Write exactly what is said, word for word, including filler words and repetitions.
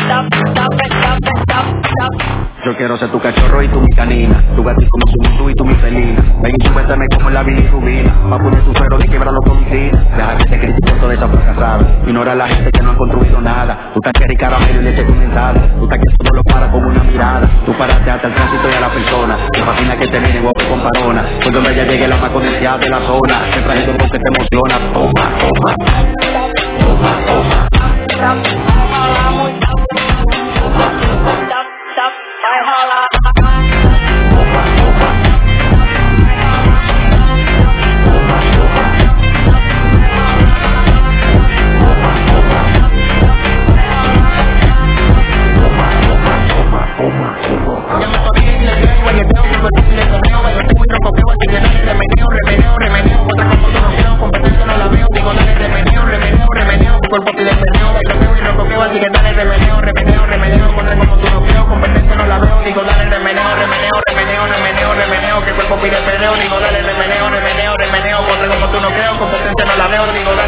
Yo quiero ser tu cachorro y tú mi canina, tu gatito como tú, tú y tú mi felina. Ven y súbeteme como la bilirrubina, pa' poner tu suero de quebrarlo con mi tina. Deja que te critico toda esa fracasada, ignora a la gente que no ha construido nada. Tú estás que caramelo y leche condensada, tú estás que todo lo para con una mirada. Tú paraste hasta el tránsito y a la persona, te fascina que te miren guapo con parona. Pues donde ya llegue la más comercial de la zona, te traje todo lo que te emociona. Toma, toma, toma, toma. Cuerpo pide meneo, bailo y rocoqueo, así que dale remeneo, remeneo, remeneo, contra como tú no creo, competencia no la veo, digo dale remeneo, remeneo, remeneo, remeneo, remeneo, que el cuerpo pide perreo, digo dale remeneo, remeneo, remeneo, contra como tú no creo, competencia no la veo, digo dale